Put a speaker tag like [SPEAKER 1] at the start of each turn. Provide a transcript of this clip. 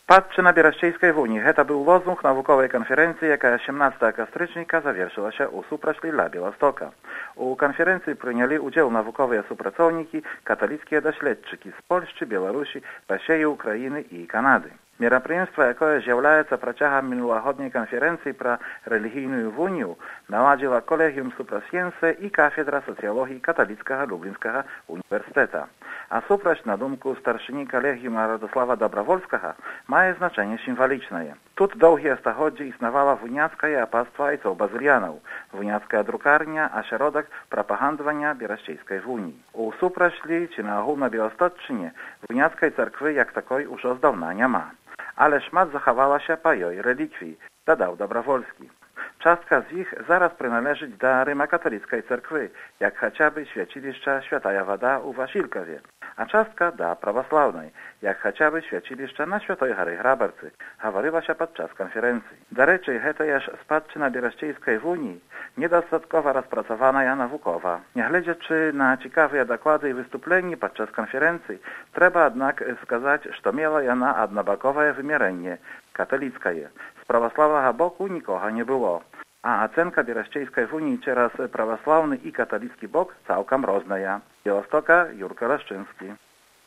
[SPEAKER 1] Спадщина Берасчейской вуні. Гэта быў лозунг навуковай канферэнцыі, якая 17 кастрычніка завершылася ў супрацьлі ля Беластока. У канферэнцыі прынялі ўдзел навуковыя супрацоўнікі, каталіцкія даследчыкі з Польшчы, Беларусі, Расіі, Украіны і Канады. Мерапрыемства, якое з'яўляецца працягам мінулагодняй канферэнцыі пра рэлігійную вунію, наладзіла Калегіум Супрасьенсе і кафедра сацыялогіі каталіцкага Люблінскага універсітэта. А супраць, на думку старшыні калегіума Радослава Добравольскага, мае значэнне сімвалічнае. Тут доўгія стагоддзі існавала вуняцкае апаства айцоў-базыльянаў, вуняцкая друкарня, асяродак прапагандавання берасчейскай вуніі. У супрацьлі ці на агульнабеласточчыне вуняцкай царквы як такой ужо здаўна няма. Але шмат захавалася па ёй рэліквій, дадаў Добравольскі. Частка з іх зараз прыналежыць да рыма-каталіцкай царквы, як хаця бы свяцілішча Святая Вада ў Васількаве, а частка да праваслаўнай, як хаця бы свяцілішча на Святой гары Грабарцы, гаварылася падчас канферэнцыі. Дарэчы, гэтая ж спадчына берасчейскай вуніі недастаткова распрацаваная навукова. Нягледзячы на цікавыя даклады і выступленні падчас канферэнцыі, трэба, аднак, сказаць, што мела яна аднабаковае вымярэнне, каталіцкае. З праваслаўнага боку нікога не было. А ацэнка берасчейскай вуніі цераз праваслаўны і каталіцкі бок цалкам розная. Беластока, Юрка Лашчынскі.